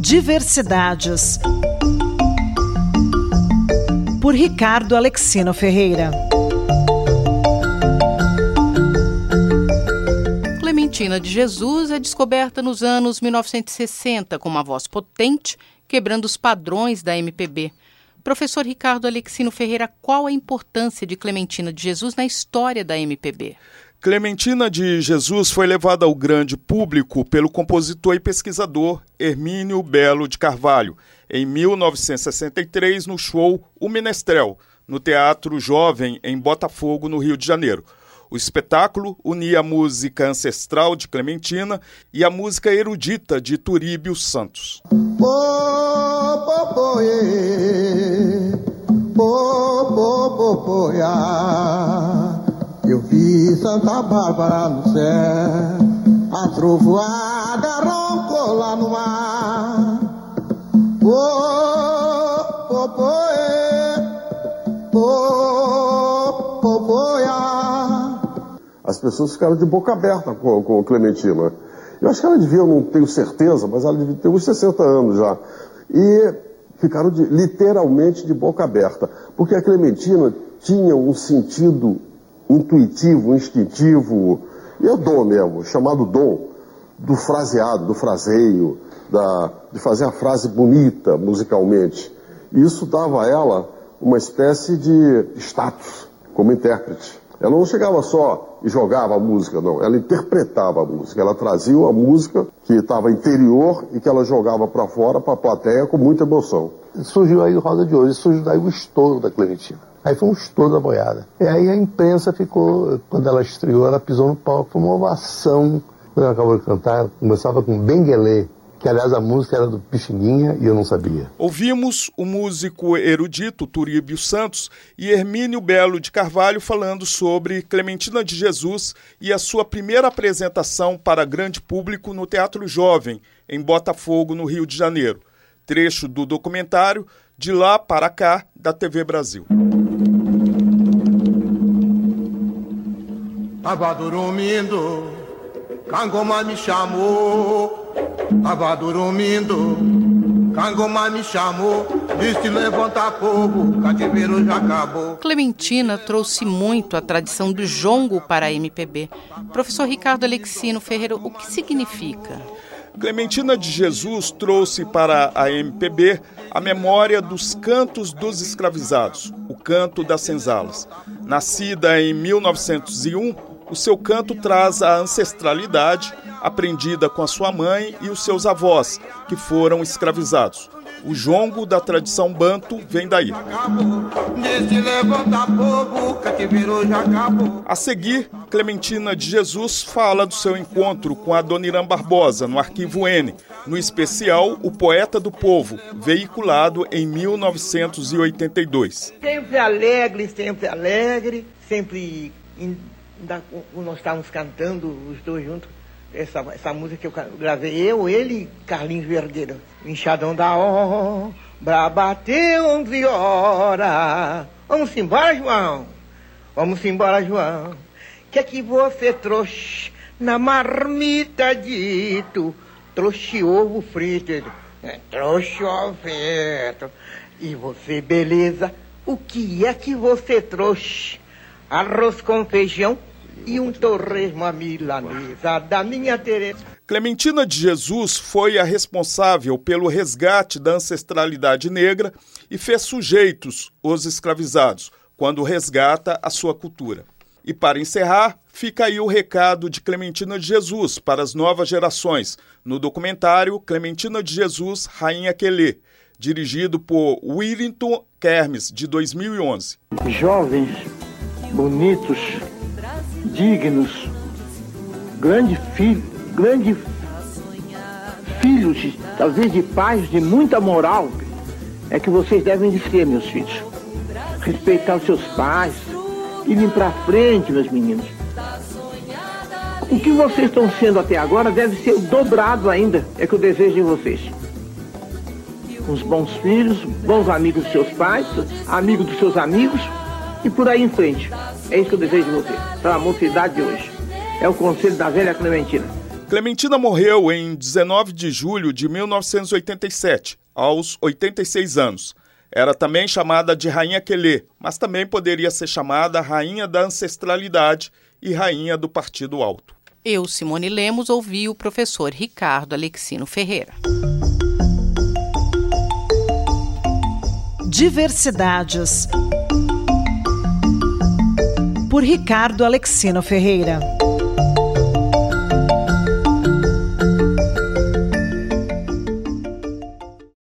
Diversidades. Por Ricardo Alexino Ferreira. Clementina de Jesus é descoberta nos anos 1960 com uma voz potente, quebrando os padrões da MPB. Professor Ricardo Alexino Ferreira, qual a importância de Clementina de Jesus na história da MPB? Clementina de Jesus foi levada ao grande público pelo compositor e pesquisador Hermínio Belo de Carvalho, em 1963, no show O Menestrel, no Teatro Jovem, em Botafogo, no Rio de Janeiro. O espetáculo unia a música ancestral de Clementina e a música erudita de Turíbio Santos. Eu vi Santa Bárbara no céu, a trovoada roncou lá no mar. As pessoas ficaram de boca aberta com Clementina. Eu acho que ela devia, não tenho certeza, mas ela devia ter uns 60 anos já. E ficaram literalmente de boca aberta, porque a Clementina tinha um sentido intuitivo, instintivo, e é dom mesmo, chamado dom do fraseado, do fraseio, de fazer a frase bonita musicalmente. E isso dava a ela uma espécie de status como intérprete. Ela não chegava só e jogava a música, não. Ela interpretava a música. Ela trazia a música que estava interior e que ela jogava para fora, para a plateia, com muita emoção. Surgiu aí o Roda de Ouro, surgiu daí o estouro da Clementina. Aí foi um estouro da boiada. E aí a imprensa ficou, quando ela estreou, ela pisou no palco, foi uma ovação. Quando ela acabou de cantar, começava com Benguelê, que aliás a música era do Pixinguinha e eu não sabia. Ouvimos o músico erudito Turíbio Santos e Hermínio Belo de Carvalho falando sobre Clementina de Jesus e a sua primeira apresentação para grande público no Teatro Jovem, em Botafogo, no Rio de Janeiro. Trecho do documentário De Lá para Cá, da TV Brasil. Tava dormindo, Cangoma me chamou. Tava dormindo, Cangoma me chamou. Disse levanta fogo, cativeiro já acabou. Clementina trouxe muito a tradição do jongo para a MPB. Professor Ricardo Alexino Ferreira, o que significa? Clementina de Jesus trouxe para a MPB a memória dos cantos dos escravizados, o canto das senzalas. Nascida em 1901, o seu canto traz a ancestralidade aprendida com a sua mãe e os seus avós, que foram escravizados. O jongo da tradição banto vem daí. A seguir, Clementina de Jesus fala do seu encontro com a Adoniran Barbosa no Arquivo N, no especial O Poeta do Povo, veiculado em 1982. Sempre alegre, sempre nós estávamos cantando os dois juntos. Essa música que eu gravei, ele e Carlinhos Vergueiro. Enxadão da obra, bateu 11 horas. Vamos embora, João. Vamos embora, João. Que é que você trouxe na marmita dito? Trouxe ovo frito. Trouxe ovo frito. E você, beleza, o que é que você trouxe? Arroz com feijão e um torresmo à milanesa da minha Tereza. Clementina de Jesus foi a responsável pelo resgate da ancestralidade negra e fez sujeitos os escravizados, quando resgata a sua cultura. E para encerrar, fica aí o recado de Clementina de Jesus para as novas gerações, no documentário Clementina de Jesus, Rainha Quelê, dirigido por Willington Kermes, de 2011. Jovens, bonitos, dignos, grandes filhos, talvez de pais de muita moral, é que vocês devem de ser, meus filhos. Respeitar os seus pais, irem para frente, meus meninos. O que vocês estão sendo até agora deve ser dobrado ainda, é que eu desejo de vocês. Uns bons filhos, bons amigos dos seus pais, amigos dos seus amigos, e por aí em frente. É isso que eu desejo de você, para a mocidade de hoje. É o conselho da velha Clementina. Clementina morreu em 19 de julho de 1987, aos 86 anos. Era também chamada de Rainha Quelê, mas também poderia ser chamada Rainha da Ancestralidade e Rainha do Partido Alto. Eu, Simone Lemos, ouvi o professor Ricardo Alexino Ferreira. Diversidades. Por Ricardo Alexino Ferreira.